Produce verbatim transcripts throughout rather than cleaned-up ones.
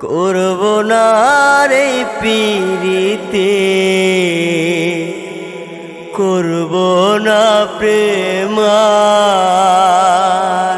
করব না রে পিরিতে, করব না প্রেম আর।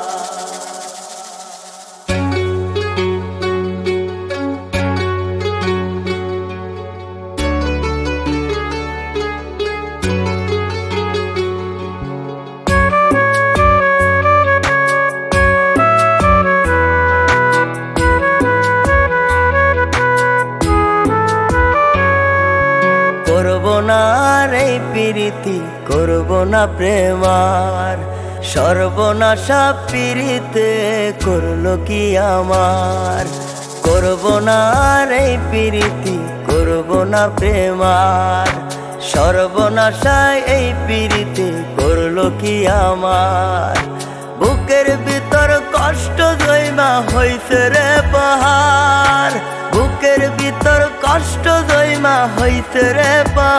করব না রে পিরিতি, করব না প্রেম আর। সর্বনাশা পিরিতে করলো কি আমার। করব না রে পিরিতি, করব না প্রেম আর। সর্বনাশা এই পিরিতে করলো কি আমার। বুকের ভিতর কষ্ট জয়মা হইছে রে পাহাড়। বুকের ভিতর কষ্ট জয়মা হইছে রে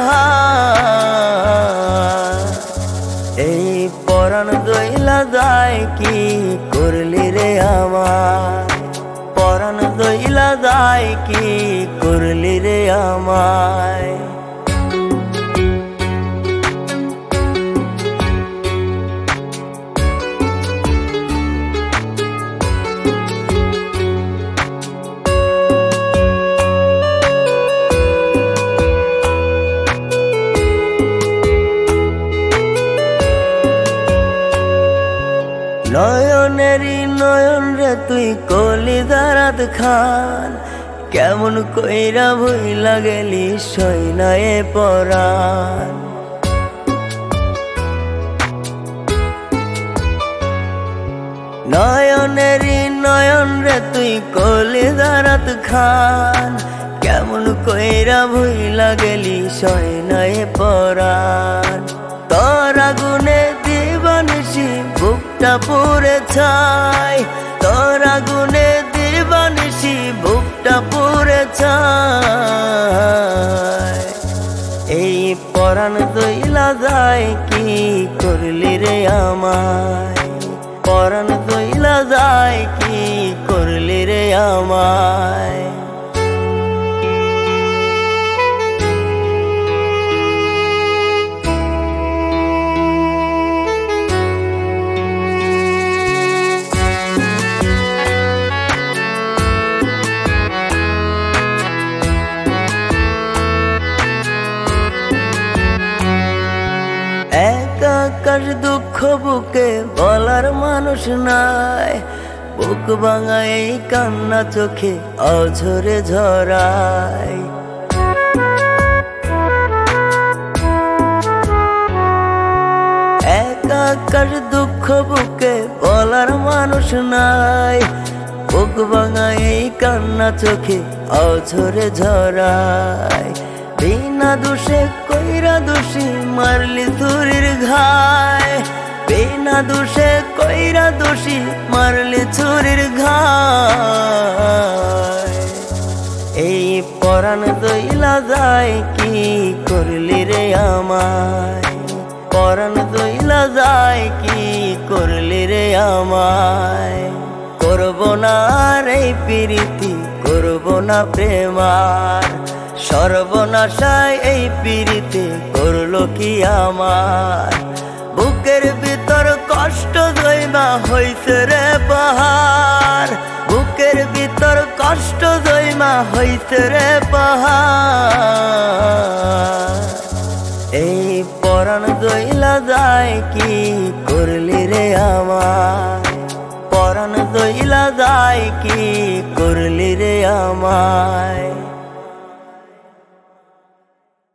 পাহাড়। এই পরাণ জইলা যায় কি করলি রে আমার। পরাণ জইলা যায় কি করলি রে আমায়। নয়নেরই নয়ন রে তুই কলিজারাত খান। কেমন কইরা ভুইলা গেলি সইনায়ে পরাণ। নয়নেরই নয়ন রে তুই কলিজারাত খান। কেমন কইরা ভুইলা গেলি সইনায়ে পরাণ। তোর আগুনে দিবানিশি বুকটা পুড়ে ছাই। তোর আগুনে দিবানিশি বুকটা পুড়ে ছাই। এই পরাণ জইলা যায় কি করলি রে আমায়। পরাণ জইলা যায় কি করলি রে আমায়। একাকার দুঃখ বুকে বলার মানুষ নাই। বুক ভাঙা এই কান্না চোখে অঝরে ঝরায়। একাকার দুঃখ বুকে বলার মানুষ নাই। বুক ভাঙা এই কান্না চোখে অঝরে ঝরায়। বিনা দোষে কইরা দোষী মারলি ছুরির ঘায়। বিনা দোষে কইরা দোষী মারলি ছুরির ঘায়। এই পরাণ জইলা যায় কি করলি রে আমায়। পরাণ জইলা যায় কি করলি রে আমায়। করব না রে পিরিতি, করব না প্রেম আর। সর্বনাশায় এই পিরিতে করলো কি আমার। বুকের ভিতর কষ্ট জয়মা হইছে রে পাহাড়। বুকের ভিতর কষ্ট জয়মা হইছে রে পাহাড়। এই পরাণ জইলা যায় কি করলি রে আমায়। পরাণ জইলা যায় কি করলি রে আমায়।